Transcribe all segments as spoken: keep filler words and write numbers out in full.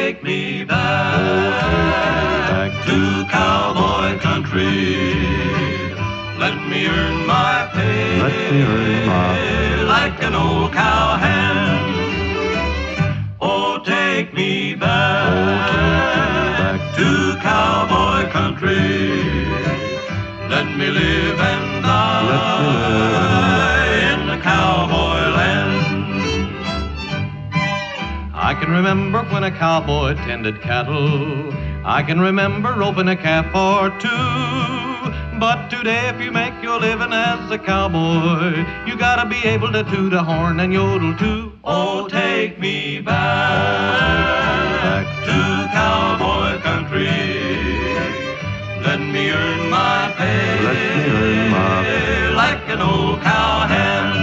take me back to cowboy country. Let me earn my pay, Let me earn my pay like an old cowhand. Oh, take me back, oh, take me back to cowboy country. Let me live and die, Let me live and die in the cowboy land. I can remember when a cowboy tended cattle. I can remember roping a calf or two. But today, if you make your living as a cowboy, you gotta be able to toot a horn and yodel too. Oh, take me back to cowboy country. Let me earn my pay, Let me earn my pay like an old cowhand.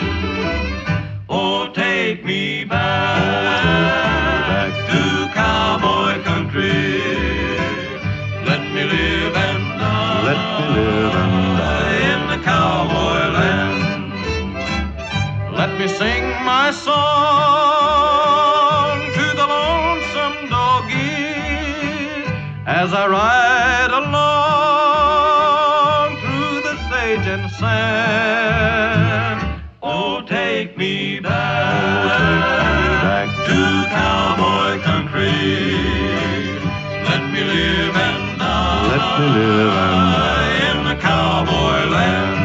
Oh, take me back to cowboy country. Let me live and die, Let me live and die in the cowboy land. Let me sing my song to the lonesome doggie as I ride along through the sage and sand. Oh, take me back, oh, take me back to cowboy country. Let me live and die, Let me live and die in the cowboy land.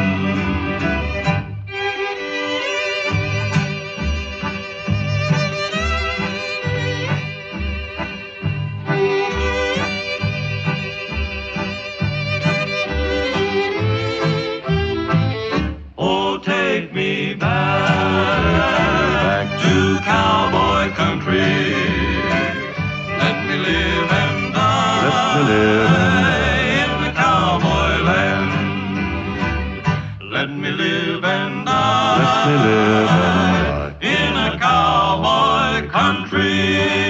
Oh, take me back to cowboy country. Let me live and die, Let me live and in the cowboy land. Let me live and die, Let me live and die in a cowboy country.